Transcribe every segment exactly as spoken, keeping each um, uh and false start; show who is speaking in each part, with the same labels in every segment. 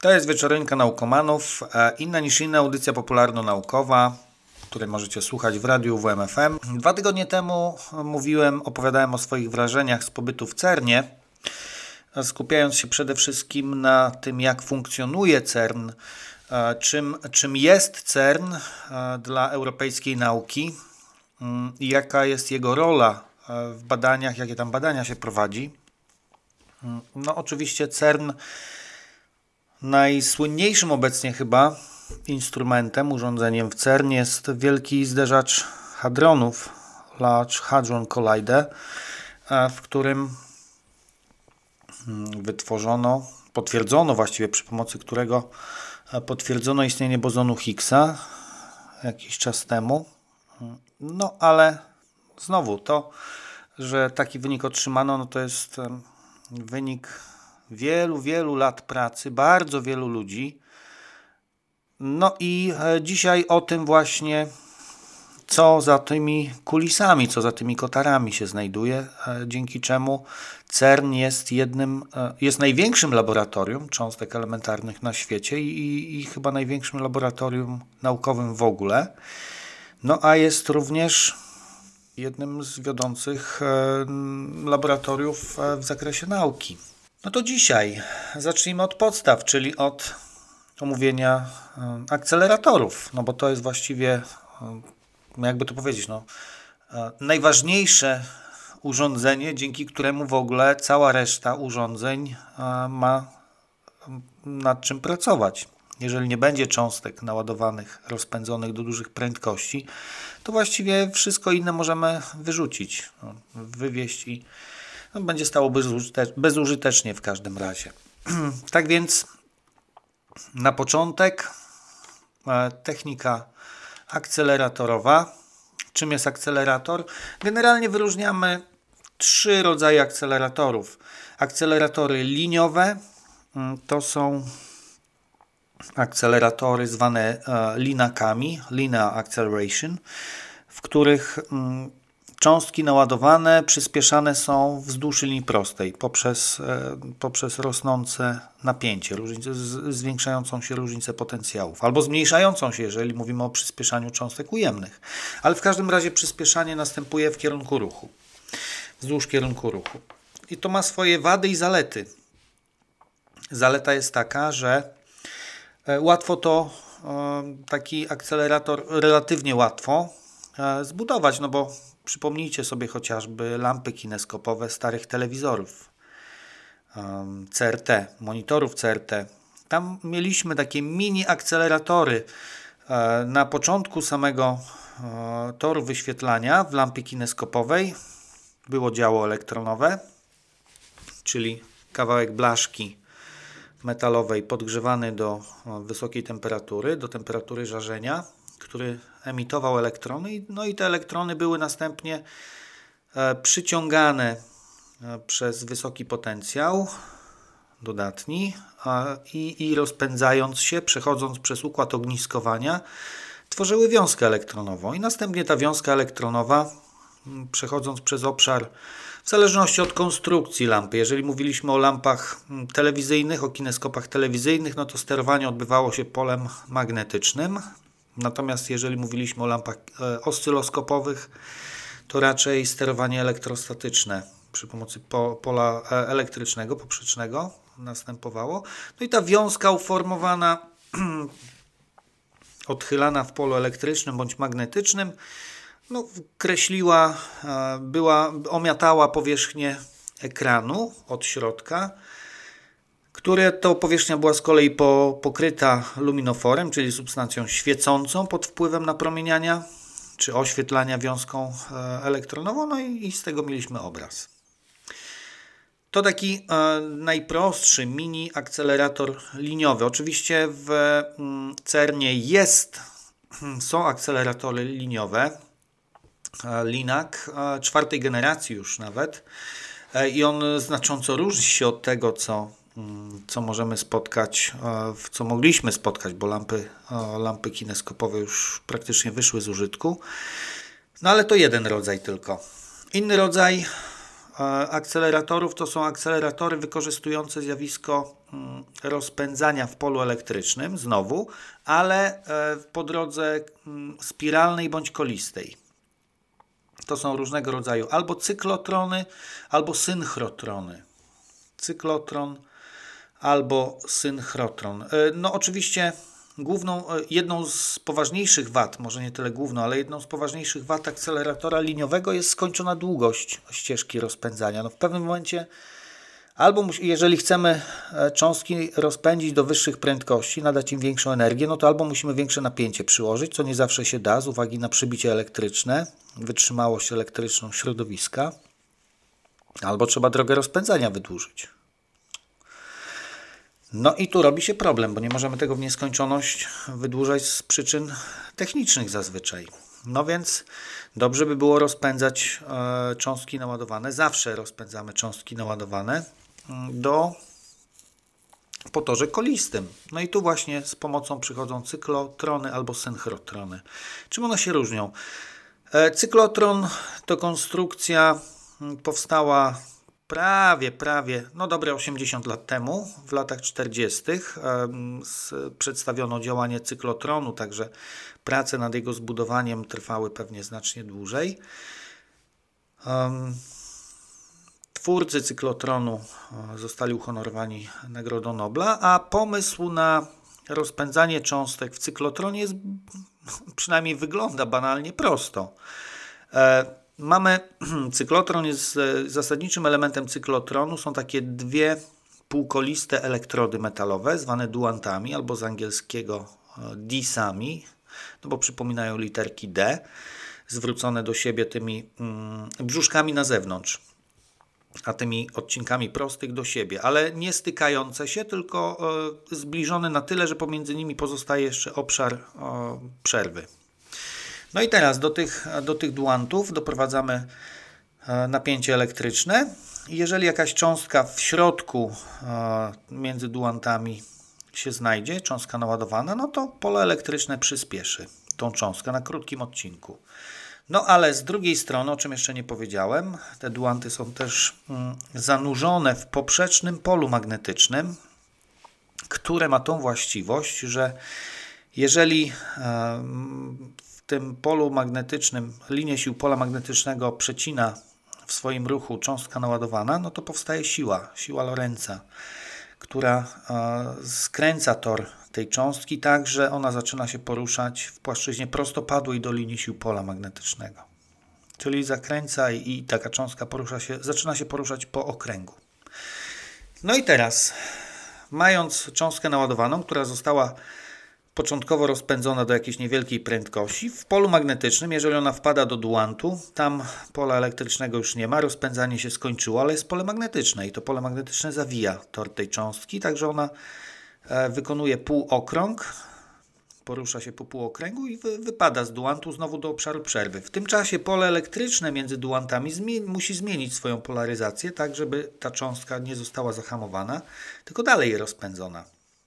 Speaker 1: To jest Wieczorynka Naukomanów, inna niż inna audycja popularno-naukowa, której możecie słuchać w radiu W M F M. Dwa tygodnie temu mówiłem, opowiadałem o swoich wrażeniach z pobytu w CERNie, skupiając się przede wszystkim na tym, jak funkcjonuje CERN, czym, czym jest CERN dla europejskiej nauki i jaka jest jego rola w badaniach, jakie tam badania się prowadzi. No oczywiście CERN najsłynniejszym obecnie chyba instrumentem, urządzeniem w CERN jest wielki zderzacz hadronów, Large Hadron Collider, w którym wytworzono, potwierdzono właściwie, przy pomocy którego potwierdzono istnienie bozonu Higgsa jakiś czas temu. No ale znowu to, że taki wynik otrzymano, no to jest wynik wielu, wielu lat pracy, bardzo wielu ludzi. No i dzisiaj o tym właśnie, co za tymi kulisami, co za tymi kotarami się znajduje, dzięki czemu CERN jest jednym, jest największym laboratorium cząstek elementarnych na świecie i, i chyba największym laboratorium naukowym w ogóle. No a jest również jednym z wiodących laboratoriów w zakresie nauki. No to dzisiaj zacznijmy od podstaw, czyli od omówienia akceleratorów, no bo to jest właściwie, jakby to powiedzieć, no, najważniejsze urządzenie, dzięki któremu w ogóle cała reszta urządzeń ma nad czym pracować. Jeżeli nie będzie cząstek naładowanych, rozpędzonych do dużych prędkości, to właściwie wszystko inne możemy wyrzucić, wywieźć i no, będzie stało bezużyte- bezużytecznie w każdym razie. Tak więc na początek technika akceleratorowa. Czym jest akcelerator? Generalnie wyróżniamy trzy rodzaje akceleratorów. Akceleratory liniowe to są akceleratory zwane linakami, linear acceleration, w których cząstki naładowane przyspieszane są wzdłuż linii prostej poprzez, poprzez rosnące napięcie, różnicę, zwiększającą się różnicę potencjałów, albo zmniejszającą się, jeżeli mówimy o przyspieszaniu cząstek ujemnych. Ale w każdym razie przyspieszanie następuje w kierunku ruchu, wzdłuż kierunku ruchu. I to ma swoje wady i zalety. Zaleta jest taka, że łatwo to, taki akcelerator relatywnie łatwo zbudować, no bo przypomnijcie sobie chociażby lampy kineskopowe starych telewizorów, C R T, monitorów C R T. Tam mieliśmy takie mini akceleratory na początku samego toru wyświetlania w lampie kineskopowej. Było działo elektronowe, czyli kawałek blaszki metalowej podgrzewany do wysokiej temperatury, do temperatury żarzenia, który emitował elektrony, no i te elektrony były następnie przyciągane przez wysoki potencjał dodatni i, i rozpędzając się, przechodząc przez układ ogniskowania, tworzyły wiązkę elektronową i następnie ta wiązka elektronowa, przechodząc przez obszar, w zależności od konstrukcji lampy, jeżeli mówiliśmy o lampach telewizyjnych, o kineskopach telewizyjnych, no to sterowanie odbywało się polem magnetycznym. Natomiast jeżeli mówiliśmy o lampach oscyloskopowych, to raczej sterowanie elektrostatyczne przy pomocy po, pola elektrycznego, poprzecznego następowało. No i ta wiązka uformowana, odchylana w polu elektrycznym bądź magnetycznym, no, kreśliła, była, omiatała powierzchnię ekranu od środka, które to powierzchnia była z kolei po, pokryta luminoforem, czyli substancją świecącą pod wpływem napromieniania czy oświetlania wiązką elektronową, no i, i z tego mieliśmy obraz. To taki e, najprostszy mini akcelerator liniowy. Oczywiście w mm, CERNie jest, są akceleratory liniowe, e, Linak, e, czwartej generacji już nawet, e, i on znacząco różni się od tego, co co możemy spotkać, w co mogliśmy spotkać, bo lampy, lampy kineskopowe już praktycznie wyszły z użytku. No ale to jeden rodzaj tylko. Inny rodzaj akceleratorów to są akceleratory wykorzystujące zjawisko rozpędzania w polu elektrycznym, znowu, ale po drodze spiralnej bądź kolistej. To są różnego rodzaju albo cyklotrony, albo synchrotrony. Cyklotron albo synchrotron. No oczywiście główną, jedną z poważniejszych wad, może nie tyle główną, ale jedną z poważniejszych wad akceleratora liniowego jest skończona długość ścieżki rozpędzania. No w pewnym momencie albo jeżeli chcemy cząstki rozpędzić do wyższych prędkości, nadać im większą energię, no to albo musimy większe napięcie przyłożyć, co nie zawsze się da z uwagi na przybicie elektryczne, wytrzymałość elektryczną środowiska, albo trzeba drogę rozpędzania wydłużyć. No i tu robi się problem, bo nie możemy tego w nieskończoność wydłużać z przyczyn technicznych zazwyczaj. No więc dobrze by było rozpędzać e, cząstki naładowane. Zawsze rozpędzamy cząstki naładowane do po torze kolistym. No i tu właśnie z pomocą przychodzą cyklotrony albo synchrotrony. Czym one się różnią? E, cyklotron to konstrukcja powstała prawie, prawie, no dobre osiemdziesiąt lat temu, w latach czterdziestych przedstawiono działanie cyklotronu, także prace nad jego zbudowaniem trwały pewnie znacznie dłużej. Twórcy cyklotronu zostali uhonorowani Nagrodą Nobla, a pomysł na rozpędzanie cząstek w cyklotronie jest, przynajmniej wygląda banalnie prosto. Mamy cyklotron, jest zasadniczym elementem cyklotronu. Są takie dwie półkoliste elektrody metalowe, zwane duantami, albo z angielskiego disami, no bo przypominają literki D, zwrócone do siebie tymi mm, brzuszkami na zewnątrz, a tymi odcinkami prostych do siebie, ale nie stykające się, tylko e, zbliżone na tyle, że pomiędzy nimi pozostaje jeszcze obszar e, przerwy. No i teraz do tych, do tych duantów doprowadzamy napięcie elektryczne. Jeżeli jakaś cząstka w środku między duantami się znajdzie, cząstka naładowana, no to pole elektryczne przyspieszy tą cząstkę na krótkim odcinku. No ale z drugiej strony, o czym jeszcze nie powiedziałem, te duanty są też zanurzone w poprzecznym polu magnetycznym, które ma tą właściwość, że jeżeli w tym polu magnetycznym linię sił pola magnetycznego przecina w swoim ruchu cząstka naładowana, no to powstaje siła, siła Lorentza, która skręca tor tej cząstki tak, że ona zaczyna się poruszać w płaszczyźnie prostopadłej do linii sił pola magnetycznego. Czyli zakręca i, i taka cząstka porusza się, zaczyna się poruszać po okręgu. No i teraz, mając cząstkę naładowaną, która została początkowo rozpędzona do jakiejś niewielkiej prędkości, w polu magnetycznym, jeżeli ona wpada do duantu, tam pola elektrycznego już nie ma, rozpędzanie się skończyło, ale jest pole magnetyczne i to pole magnetyczne zawija tor tej cząstki, także ona wykonuje półokrąg, porusza się po półokręgu i wy, wypada z duantu znowu do obszaru przerwy. W tym czasie pole elektryczne między duantami zmieni, musi zmienić swoją polaryzację, tak żeby ta cząstka nie została zahamowana, tylko dalej jest rozpędzona.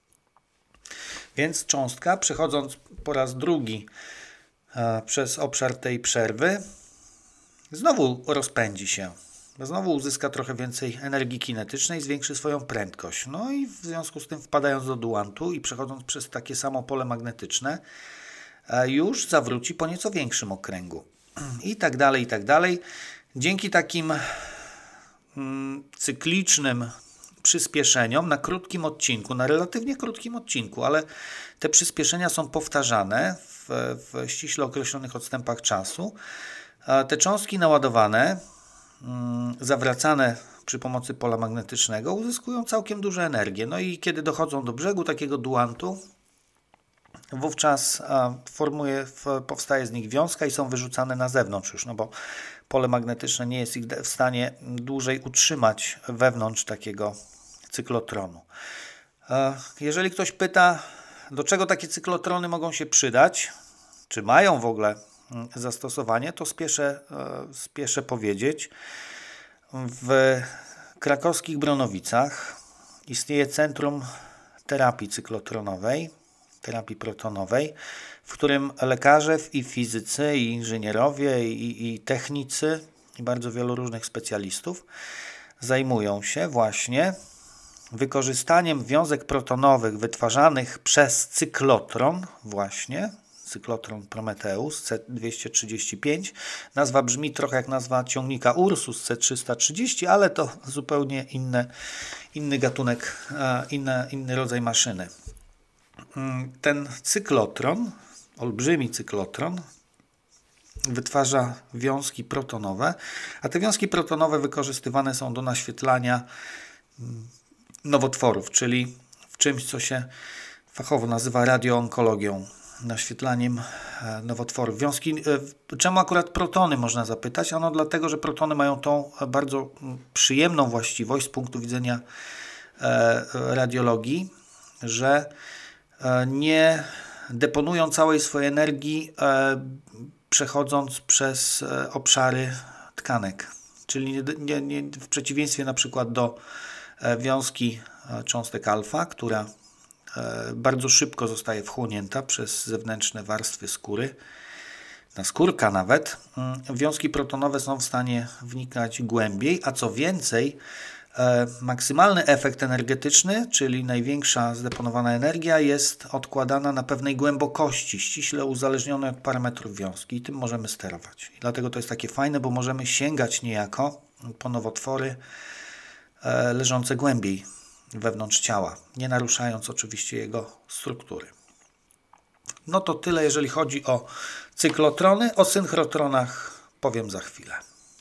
Speaker 1: Więc cząstka, przechodząc po raz drugi e, przez obszar tej przerwy, znowu rozpędzi się. Znowu uzyska trochę więcej energii kinetycznej, zwiększy swoją prędkość. No i w związku z tym, wpadając do duantu i przechodząc przez takie samo pole magnetyczne, e, już zawróci po nieco większym okręgu. I tak dalej, i tak dalej. Dzięki takim mm, cyklicznym przyspieszeniom na krótkim odcinku, na relatywnie krótkim odcinku, ale te przyspieszenia są powtarzane w, w ściśle określonych odstępach czasu. Te cząstki naładowane, zawracane przy pomocy pola magnetycznego, uzyskują całkiem dużo energii. No i kiedy dochodzą do brzegu takiego duantu, wówczas formuje, powstaje z nich wiązka i są wyrzucane na zewnątrz już, no bo pole magnetyczne nie jest ich w stanie dłużej utrzymać wewnątrz takiego cyklotronu. Jeżeli ktoś pyta, do czego takie cyklotrony mogą się przydać, czy mają w ogóle zastosowanie, to spieszę, spieszę powiedzieć. W krakowskich Bronowicach istnieje Centrum Terapii Cyklotronowej, terapii protonowej, w którym lekarze i fizycy, i inżynierowie, i, i technicy i bardzo wielu różnych specjalistów zajmują się właśnie wykorzystaniem wiązek protonowych wytwarzanych przez cyklotron, właśnie cyklotron Prometheus C dwieście trzydzieści pięć. Nazwa brzmi trochę jak nazwa ciągnika Ursus C trzysta trzydzieści, ale to zupełnie inne, inny gatunek, inny, inny rodzaj maszyny. Ten cyklotron, olbrzymi cyklotron, wytwarza wiązki protonowe, a te wiązki protonowe wykorzystywane są do naświetlania nowotworów, czyli w czymś, co się fachowo nazywa radioonkologią, naświetlaniem nowotworów. Wiązki, czemu akurat protony, można zapytać? Ano dlatego, że protony mają tą bardzo przyjemną właściwość z punktu widzenia radiologii, że nie deponują całej swojej energii przechodząc przez obszary tkanek. Czyli nie, nie, nie, w przeciwieństwie na przykład do wiązki cząstek alfa, która bardzo szybko zostaje wchłonięta przez zewnętrzne warstwy skóry, naskórka nawet, wiązki protonowe są w stanie wnikać głębiej, a co więcej, maksymalny efekt energetyczny, czyli największa zdeponowana energia, jest odkładana na pewnej głębokości, ściśle uzależnionej od parametrów wiązki i tym możemy sterować. I dlatego to jest takie fajne, bo możemy sięgać niejako po nowotwory leżące głębiej wewnątrz ciała, nie naruszając oczywiście jego struktury. No to tyle, jeżeli chodzi o cyklotrony. O synchrotronach powiem za chwilę.